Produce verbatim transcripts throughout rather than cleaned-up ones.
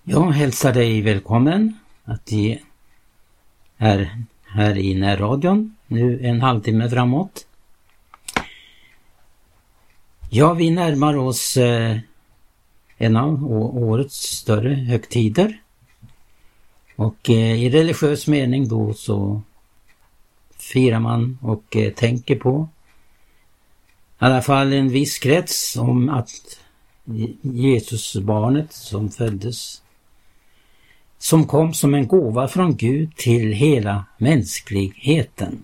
Jag hälsar dig välkommen att vi är här i närradion nu en halvtimme framåt. Ja, vi närmar oss eh, en av årets större högtider. Och eh, i religiös mening då så firar man och eh, tänker på i alla fall en viss krets om att Jesus barnet som föddes, som kom som en gåva från Gud till hela mänskligheten.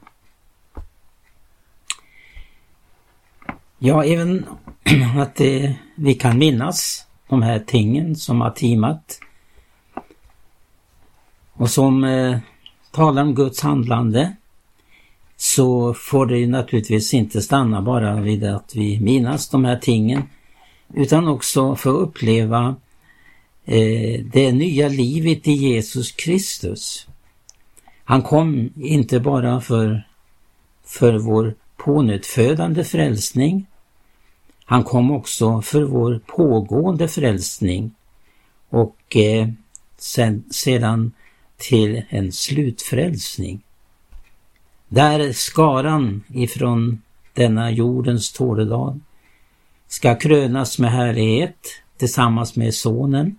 Ja, även att det, vi kan minnas de här tingen som har timat och som eh, talar om Guds handlande, så får det naturligtvis inte stanna bara vid att vi minnas de här tingen, utan också få uppleva eh, det nya livet i Jesus Kristus. Han kom inte bara för, för vår pånyttfödande frälsning, han kom också för vår pågående frälsning och eh, sen, sedan till en slutfrälsning. Där skaran ifrån denna jordens tåredag ska krönas med härlighet tillsammans med sonen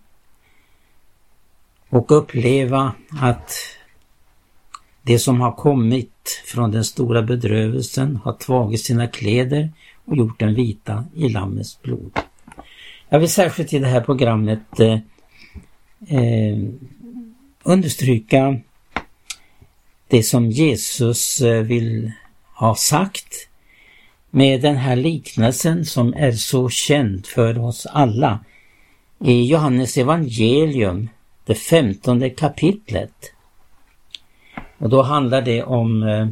och uppleva att det som har kommit från den stora bedrövelsen har tagit sina kläder och gjort den vita i lammets blod. Jag vill särskilt i det här programmet eh, eh, understryka det som Jesus vill ha sagt med den här liknelsen som är så känd för oss alla i Johannes evangelium, det femtonde kapitlet. Och då handlar det om eh,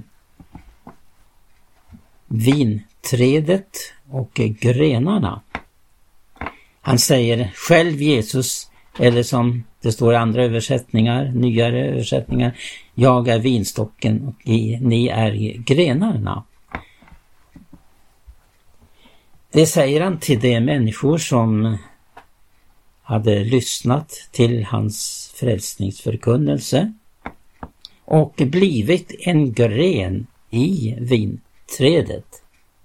vinträdet och grenarna. Han säger själv, Jesus, eller som det står i andra översättningar, nyare översättningar, jag är vinstocken och ni är grenarna. Det säger han till de människor som hade lyssnat till hans frälsningsförkunnelse och blivit en gren i vinträdet.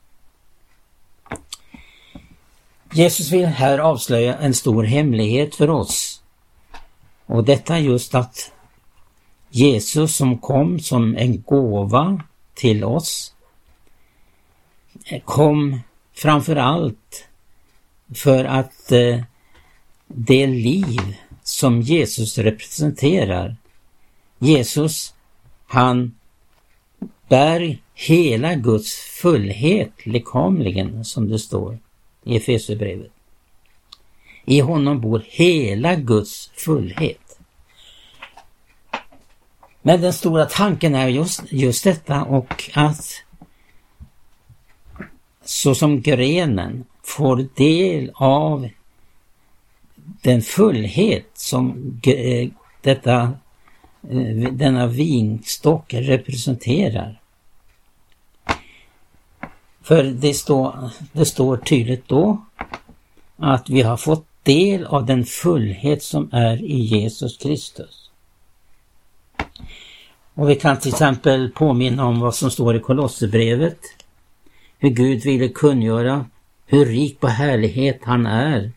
Jesus vill här avslöja en stor hemlighet för oss. Och detta just att Jesus som kom som en gåva till oss kom framför allt för att eh, det liv som Jesus representerar, Jesus, han bär hela Guds fullhet lekamligen, som det står i Efesierbrevet. I honom bor hela Guds fullhet. Men den stora tanken är just, just detta, och att så som grenen får del av den fullhet som eh, detta, eh, denna vinstock representerar. För det står, det står tydligt då att vi har fått del av den fullhet som är i Jesus Kristus. Och vi kan till exempel påminna om vad som står i Kolosserbrevet. Hur Gud ville kungöra hur rik på härlighet han är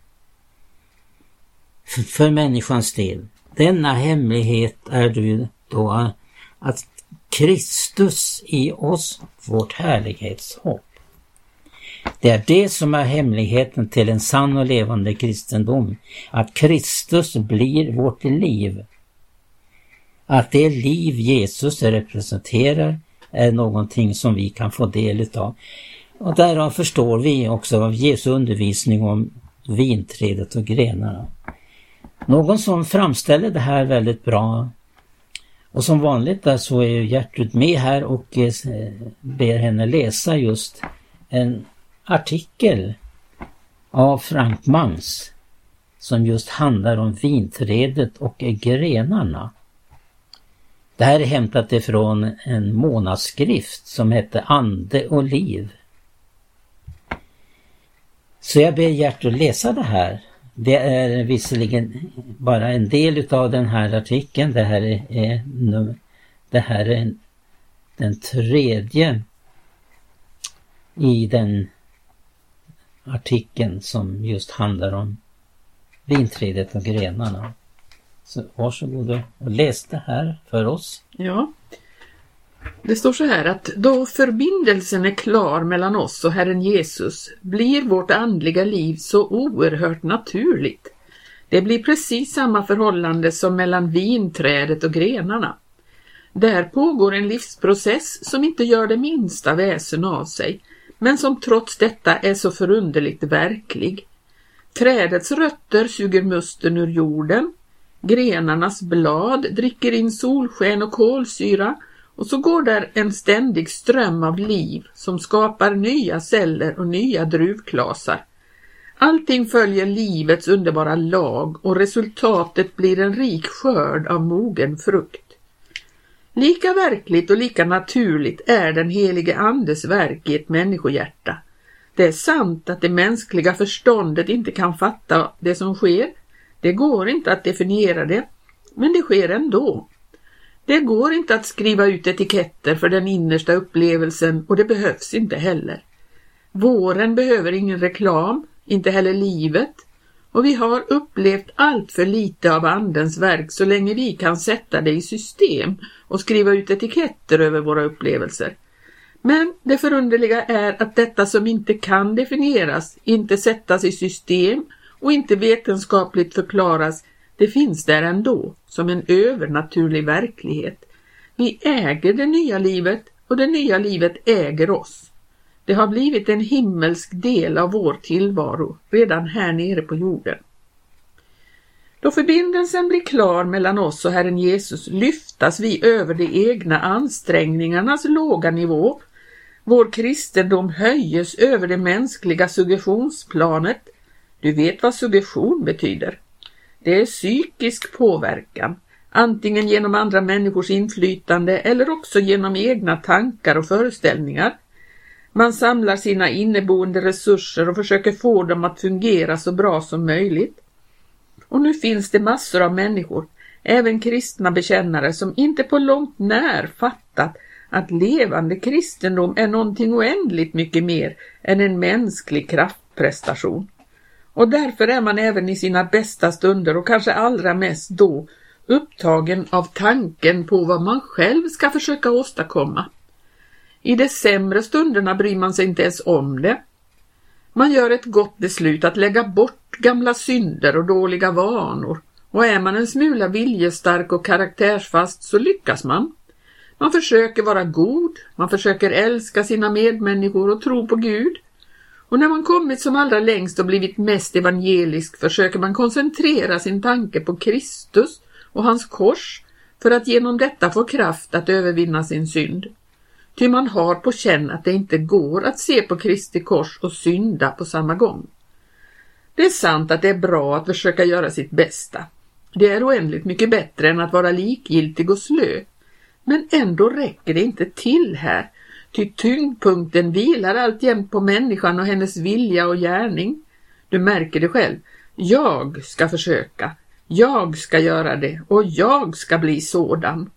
för, för människans del. Denna hemlighet är du då att Kristus i oss, vårt härlighetshopp. Det är det som är hemligheten till en sann och levande kristendom. Att Kristus blir vårt liv. Att det liv Jesus representerar är någonting som vi kan få del utav. Och därav förstår vi också av Jesu undervisning om vinträdet och grenarna. Någon som framställer det här väldigt bra, och som vanligt där så är Gertrud med här och ber henne läsa just en artikel av Frank Mangs som just handlar om vinträdet och grenarna. Det här är hämtat ifrån en månadsskrift som heter Ande och liv. Så jag ber Gertrud läsa det här Det är visserligen bara en del av den här artikeln. Det här är, är, det här är den tredje i den artikeln som just handlar om vinträdet och grenarna. Så varsågod och läs det här för oss. Ja, det står så här att då förbindelsen är klar mellan oss och Herren Jesus blir vårt andliga liv så oerhört naturligt. Det blir precis samma förhållande som mellan vinträdet och grenarna. Där pågår en livsprocess som inte gör det minsta väsen av sig, men som trots detta är så förunderligt verklig. Trädets rötter suger musten ur jorden, grenarnas blad dricker in solsken och kolsyra, och så går där en ständig ström av liv som skapar nya celler och nya druvklasar. Allting följer livets underbara lag och resultatet blir en rik skörd av mogen frukt. Lika verkligt och lika naturligt är den helige andes verk i ett människohjärta. Det är sant att det mänskliga förståndet inte kan fatta det som sker. Det går inte att definiera det, men det sker ändå. Det går inte att skriva ut etiketter för den innersta upplevelsen, och det behövs inte heller. Våren behöver ingen reklam, inte heller livet, och vi har upplevt allt för lite av andens verk så länge vi kan sätta det i system och skriva ut etiketter över våra upplevelser. Men det förunderliga är att detta som inte kan definieras, inte sättas i system och inte vetenskapligt förklaras, det finns där ändå som en övernaturlig verklighet. Vi äger det nya livet och det nya livet äger oss. Det har blivit en himmelsk del av vår tillvaro redan här nere på jorden. Då förbindelsen blir klar mellan oss och Herren Jesus lyftas vi över de egna ansträngningarnas låga nivå. Vår kristendom höjes över det mänskliga suggestionsplanet. Du vet vad suggestion betyder. Det är psykisk påverkan, antingen genom andra människors inflytande eller också genom egna tankar och föreställningar. Man samlar sina inneboende resurser och försöker få dem att fungera så bra som möjligt. Och nu finns det massor av människor, även kristna bekännare, som inte på långt när fattat att levande kristendom är någonting oändligt mycket mer än en mänsklig kraftprestation. Och därför är man även i sina bästa stunder och kanske allra mest då upptagen av tanken på vad man själv ska försöka åstadkomma. I de sämre stunderna bryr man sig inte ens om det. Man gör ett gott beslut att lägga bort gamla synder och dåliga vanor, och är man en smula viljestark och karaktärsfast så lyckas man. Man försöker vara god, man försöker älska sina medmänniskor och tro på Gud. Och när man kommit som allra längst och blivit mest evangelisk försöker man koncentrera sin tanke på Kristus och hans kors för att genom detta få kraft att övervinna sin synd. Ty man har på känn att det inte går att se på Kristi kors och synda på samma gång. Det är sant att det är bra att försöka göra sitt bästa. Det är oändligt mycket bättre än att vara likgiltig och slö. Men ändå räcker det inte till här. Ty tyngdpunkten vilar alltjämt på människan och hennes vilja och gärning. Du märker det själv. Jag ska försöka. Jag ska göra det och jag ska bli sådan.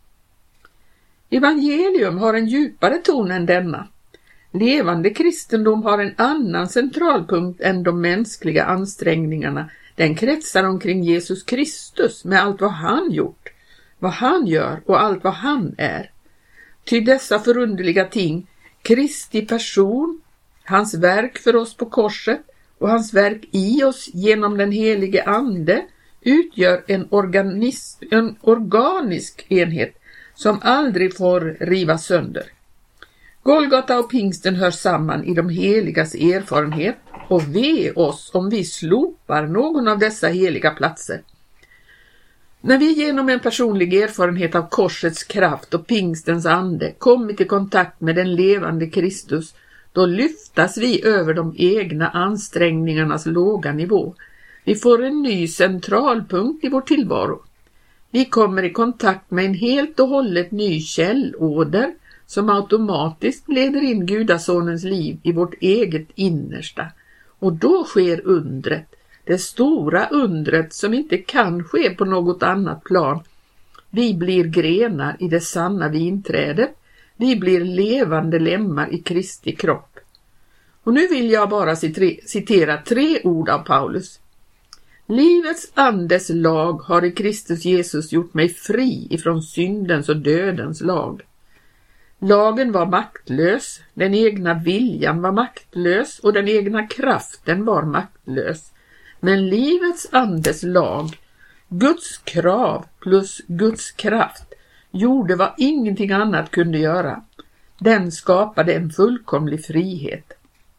Evangelium har en djupare ton än denna. Levande kristendom har en annan centralpunkt än de mänskliga ansträngningarna. Den kretsar omkring Jesus Kristus med allt vad han gjort, vad han gör och allt vad han är. Ty dessa förunderliga ting, Kristi person, hans verk för oss på korset och hans verk i oss genom den helige ande, utgör en, organis- en organisk enhet som aldrig får rivas sönder. Golgata och pingsten hör samman i de heligas erfarenhet, och ve oss om vi slopar någon av dessa heliga platser. När vi genom en personlig erfarenhet av korsets kraft och pingstens ande kommit i kontakt med den levande Kristus, då lyftas vi över de egna ansträngningarnas låga nivå. Vi får en ny centralpunkt i vår tillvaro. Vi kommer i kontakt med en helt och hållet ny källåder som automatiskt leder in Gudasonens liv i vårt eget innersta. Och då sker undret. det stora undret som inte kan ske på något annat plan. Vi blir grenar i det sanna vinträdet. Vi blir levande lemmar i Kristi kropp. Och nu vill jag bara citera tre ord av Paulus. Livets andes lag har i Kristus Jesus gjort mig fri ifrån syndens och dödens lag. Lagen var maktlös, den egna viljan var maktlös och den egna kraften var maktlös. Men livets andes lag, Guds krav plus Guds kraft, gjorde vad ingenting annat kunde göra. Den skapade en fullkomlig frihet.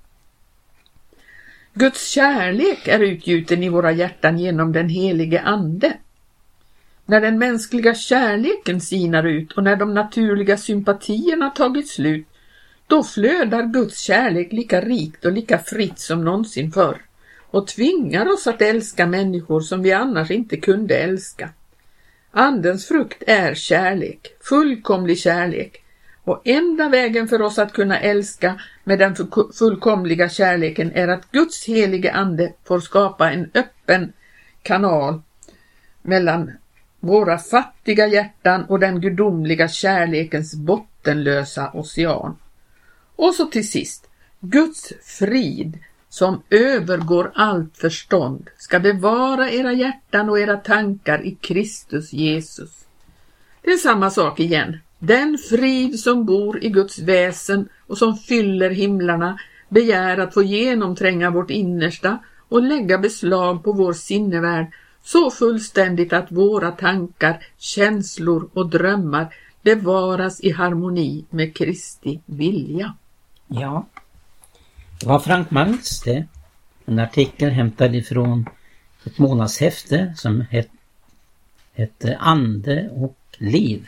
Guds kärlek är utgjuten i våra hjärtan genom den helige ande. När den mänskliga kärleken sinar ut och när de naturliga sympatierna tagit slut, då flödar Guds kärlek lika rikt och lika fritt som någonsin förr och tvingar oss att älska människor som vi annars inte kunde älska. Andens frukt är kärlek, fullkomlig kärlek. Och enda vägen för oss att kunna älska med den fullkomliga kärleken är att Guds helige ande får skapa en öppen kanal mellan våra fattiga hjärtan och den gudomliga kärlekens bottenlösa ocean. Och så till sist, Guds frid som övergår allt förstånd ska bevara era hjärtan och era tankar i Kristus Jesus. Det är samma sak igen. Den frid som bor i Guds väsen och som fyller himlarna begär att få genomtränga vårt innersta och lägga beslag på vår sinnevärld så fullständigt att våra tankar, känslor och drömmar bevaras i harmoni med Kristi vilja. Ja, det var Frank Mangs det. En artikel hämtad ifrån ett månadshäfte som het, hette Ande och liv.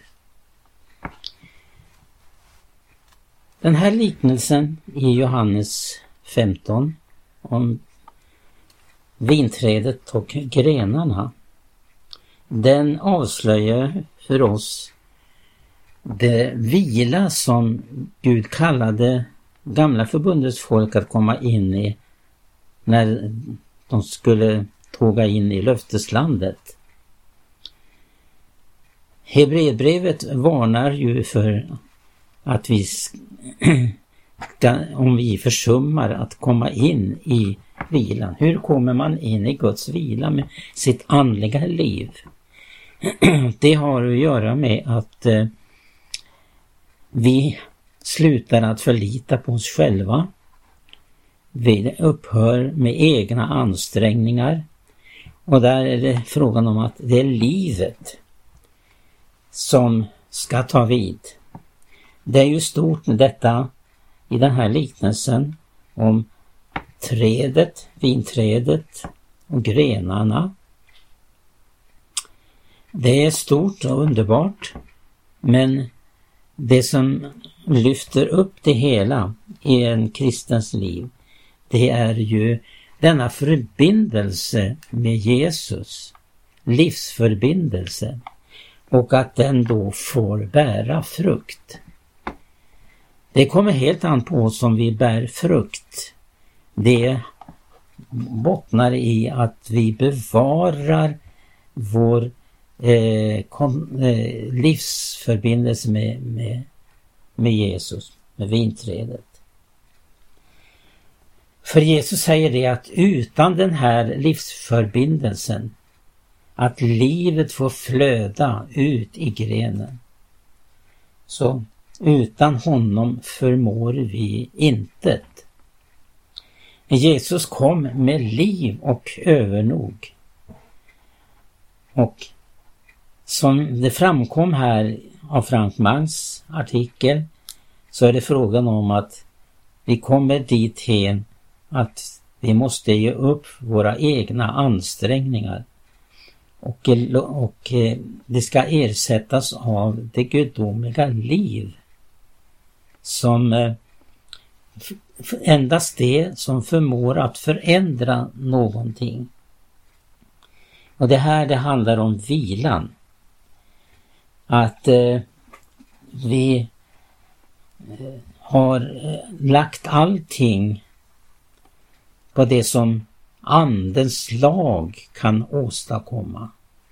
Den här liknelsen i Johannes femton om vinträdet och grenarna, den avslöjar för oss det vila som Gud kallade gamla förbundets folk att komma in i när de skulle tåga in i löfteslandet. Hebreerbrevet varnar ju för att vi om vi försummar att komma in i vilan. Hur kommer man in i Guds vila med sitt andliga liv? Det har att göra med att eh, vi slutar att förlita på oss själva. Vi upphör med egna ansträngningar. Och där är det frågan om att det är livet som ska ta vid. Det är ju stort detta i den här liknelsen om trädet, vinträdet och grenarna. Det är stort och underbart, men det som lyfter upp det hela i en kristens liv, det är ju denna förbindelse med Jesus, livsförbindelse, och att den då får bära frukt. Det kommer helt an på oss om vi bär frukt. Det bottnar i att vi bevarar vår eh, kom, eh, livsförbindelse med, med, med Jesus, med vinträdet. För Jesus säger det att utan den här livsförbindelsen, att livet får flöda ut i grenen, så utan honom förmår vi intet. Jesus kom med liv och övernog. Och som det framkom här av Frank Mangs artikel, så är det frågan om att vi kommer dit hen att vi måste ge upp våra egna ansträngningar. Och, och det ska ersättas av det gudomliga liv som endast det som förmår att förändra någonting. Och det här det handlar om vilan. Att eh, vi eh, har eh, lagt allting på det som andens lag kan åstadkomma.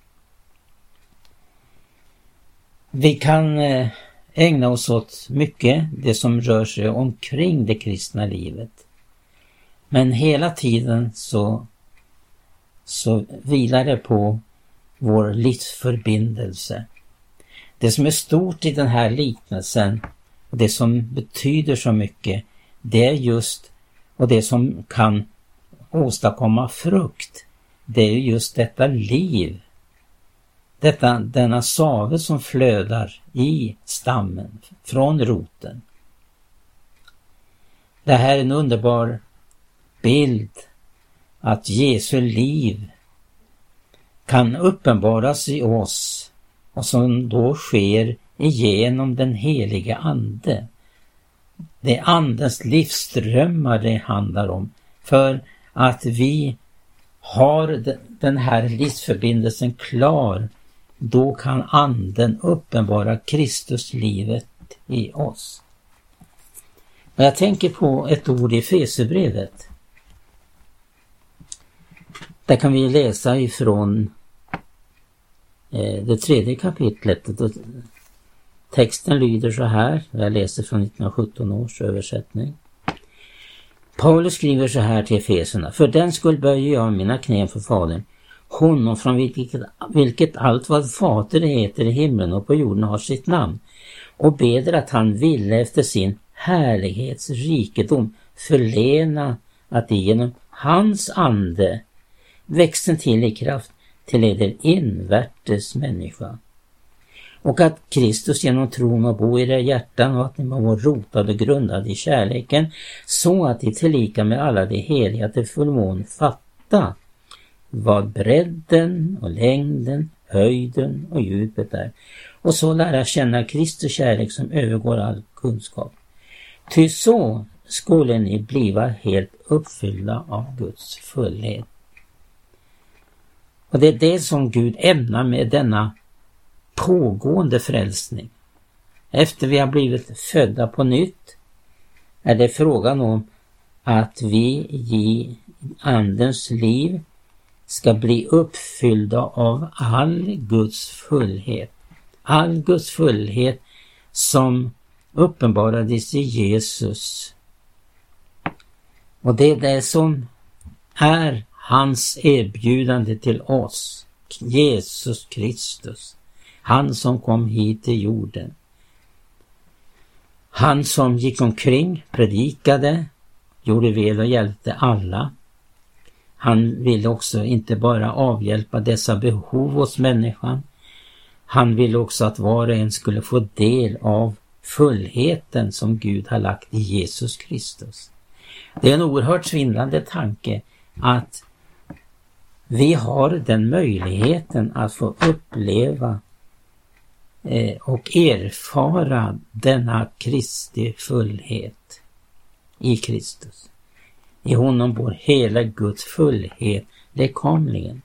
Vi kan ägna oss åt mycket det som rör sig omkring det kristna livet. Men hela tiden så, så vilar det på vår livsförbindelse. Det som är stort i den här liknelsen och det som betyder så mycket, det är just, och det som kan åstadkomma frukt, det är just detta liv. Detta, denna save som flödar i stammen från roten. Det här är en underbar bild att Jesu liv kan uppenbaras i oss och som då sker igenom den heliga ande. Det är andens livsströmmar det handlar om, för att vi har den här livsförbindelsen klar, då kan anden uppenbara Kristus livet i oss. Och jag tänker på ett ord i Efesierbrevet. Där kan vi läsa ifrån eh, det tredje kapitlet. Texten lyder så här, jag läser från nittonhundrasjutton års översättning. Paulus skriver så här till Efeserna: för den skull böjer jag mina knän för Fadern, honom från vilket, vilket allt vad fader heter i himlen och på jorden har sitt namn, och beder att han ville efter sin härlighets rikedom förlena att genom hans ande växten till i kraft till eder invärtes människa, och att Kristus genom tron må bo i era hjärtan, och att ni må vara rotade och grundade i kärleken, så att ni tillika med alla de heliga till fullmån fatta vad bredden och längden, höjden och djupet är, och så lära känna Kristus kärlek som övergår all kunskap. Ty så skulle ni bliva helt uppfyllda av Guds fullhet. Och det är det som Gud ämnar med denna pågående frälsning. Efter vi har blivit födda på nytt är det frågan om att vi i andens liv ska bli uppfyllda av all Guds fullhet. All Guds fullhet som uppenbarades i Jesus. Och det är det som är hans erbjudande till oss. Jesus Kristus. Han som kom hit till jorden. Han som gick omkring, predikade, gjorde väl och hjälpte alla. Han ville också inte bara avhjälpa dessa behov hos människan. Han ville också att var och en skulle få del av fullheten som Gud har lagt i Jesus Kristus. Det är en oerhört svindlande tanke att vi har den möjligheten att få uppleva eh, och erfara denna Kristi fullhet i Kristus. I honom bor hela Guds fullhet lekamligen.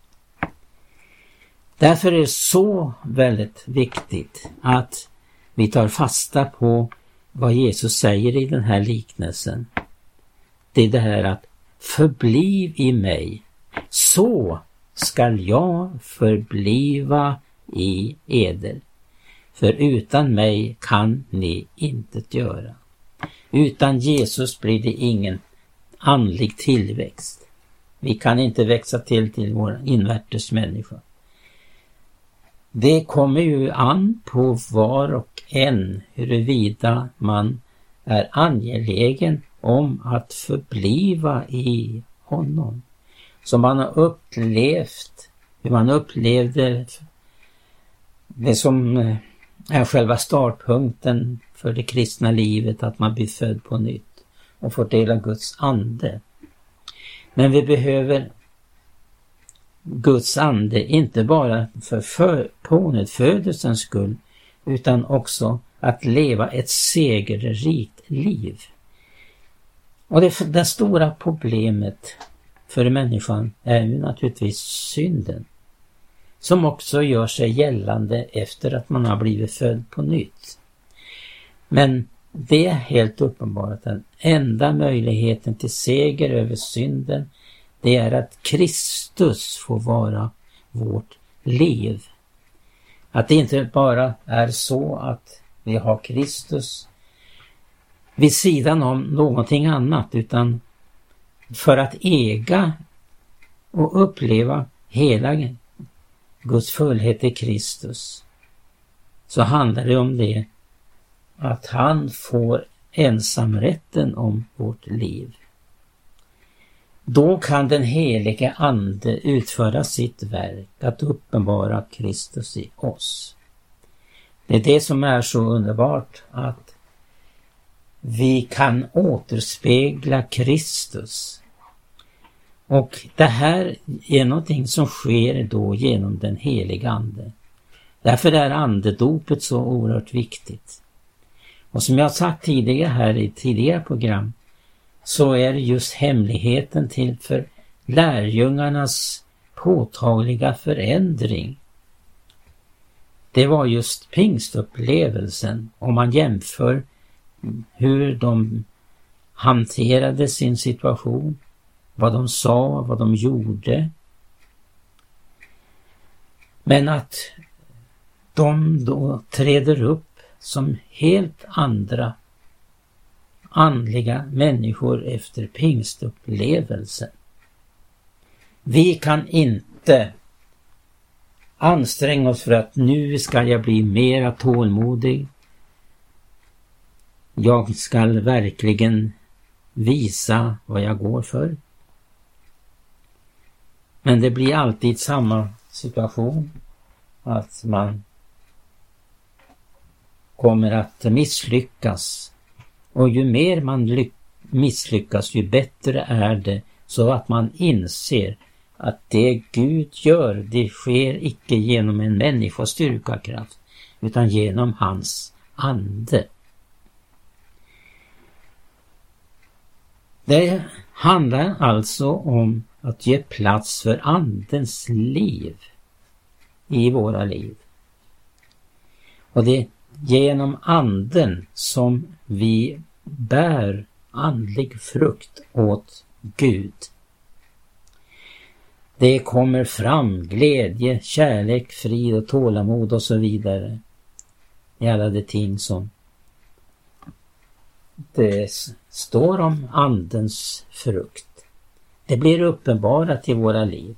Därför är det så väldigt viktigt att vi tar fasta på vad Jesus säger i den här liknelsen. Det är det här att förbliv i mig, så skall jag förbliva i eder. För utan mig kan ni intet göra. Utan Jesus blir det ingen andlig tillväxt. Vi kan inte växa till till vår invärtes människa. Det kommer ju an på var och en huruvida man är angelägen om att förbliva i honom. Som man har upplevt, hur man upplevde det som är själva startpunkten för det kristna livet, att man blir född på nytt och får del av Guds ande. Men vi behöver Guds ande inte bara för, för pånyttfödelsens skull, utan också att leva ett segerrikt liv. Och det, det stora problemet för människan är ju naturligtvis synden, som också gör sig gällande efter att man har blivit född på nytt. Men det är helt uppenbart att den enda möjligheten till seger över synden, det är att Kristus får vara vårt liv. Att det inte bara är så att vi har Kristus vid sidan om någonting annat, utan för att äga och uppleva hela Guds fullhet i Kristus, så handlar det om det att han får ensamrätten om vårt liv. Då kan den helige ande utföra sitt verk att uppenbara Kristus i oss. Det är det som är så underbart, att vi kan återspegla Kristus. Och det här är någonting som sker då genom den heliga ande. Därför är andedopet så oerhört viktigt. Och som jag sagt tidigare här i tidigare program, så är det just hemligheten till för lärjungarnas påtagliga förändring. Det var just pingstupplevelsen, om man jämför hur de hanterade sin situation, vad de sa, vad de gjorde. Men att de då träder upp som helt andra andliga människor efter pingstupplevelsen. Vi kan inte anstränga oss för att nu ska jag bli mera tålmodig. Jag ska verkligen visa vad jag går för. Men det blir alltid samma situation, att man kommer att misslyckas. Och ju mer man misslyckas, ju bättre är det, så att man inser att det Gud gör, det sker icke genom en människas styrkakraft, utan genom hans ande. Det handlar alltså om att ge plats för andens liv i våra liv. Och det är genom anden som vi bär andlig frukt åt Gud. Det kommer fram glädje, kärlek, frid och tålamod och så vidare. I alla de ting som det står om andens frukt. Det blir uppenbarat i våra liv.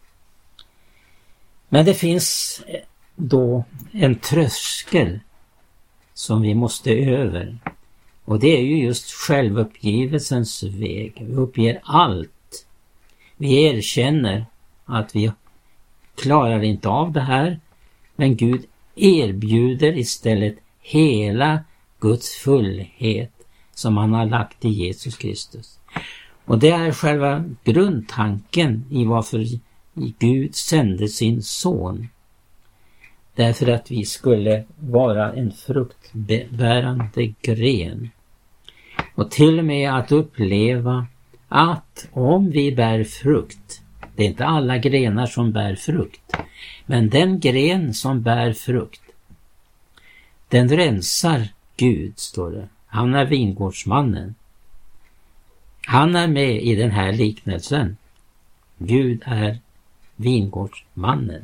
Men det finns då en tröskel som vi måste över. Och det är ju just självuppgivelsens väg. Vi uppger allt. Vi erkänner att vi klarar inte av det här. Men Gud erbjuder istället hela Guds fullhet som han har lagt i Jesus Kristus. Och det är själva grundtanken i varför Gud sände sin son. Därför att vi skulle vara en fruktbärande gren. Och till och med att uppleva att om vi bär frukt, det är inte alla grenar som bär frukt, men den gren som bär frukt, den rensar Gud, står det. Han är vingårdsmannen. Han är med i den här liknelsen. Gud är vingårdsmannen.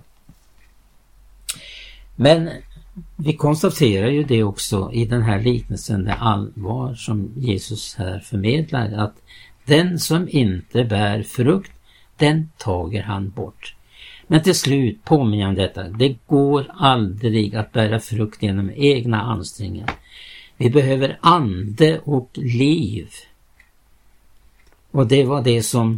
Men vi konstaterar ju det också i den här liknelsen, det allvar som Jesus här förmedlar, att den som inte bär frukt, den tager han bort. Men till slut påminner om detta. Det går aldrig att bära frukt genom egna ansträngningar. Vi behöver ande och liv. Och det var det som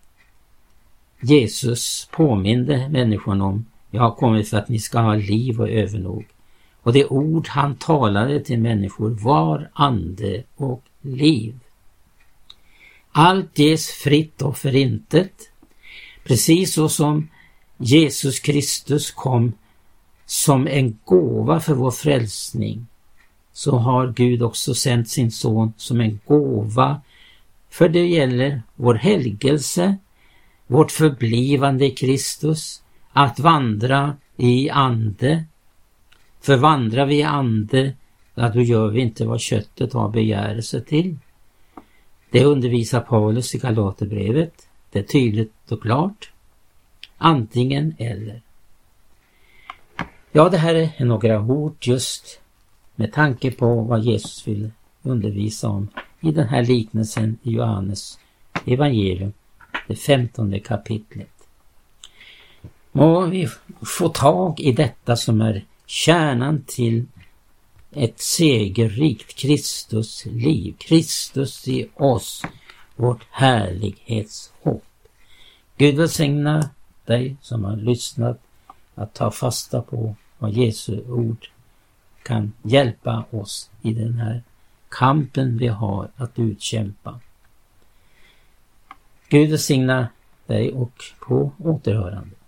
Jesus påminde människorna om. Jag har kommit för att ni ska ha liv och övernog. Och det ord han talade till människor var ande och liv. Allt ges fritt och förintet. Precis så som Jesus Kristus kom som en gåva för vår frälsning, så har Gud också sänt sin son som en gåva, för det gäller vår helgelse, vårt förblivande i Kristus, att vandra i ande. För vandrar vi i ande, ja, då gör vi inte vad köttet har begärelse till. Det undervisar Paulus i Galaterbrevet. Det är tydligt och klart. Antingen eller. Ja, det här är några ord just med tanke på vad Jesus vill undervisa om i den här liknelsen i Johannes evangelium, det femtonde kapitlet. Och vi får tag i detta som är kärnan till ett segerrikt Kristus liv. Kristus i oss, vårt härlighetshopp. Gud välsigna dig som har lyssnat att ta fasta på vad Jesu ord kan hjälpa oss i den här kampen vi har att utkämpa. Gud välsigna dig och på återhörande.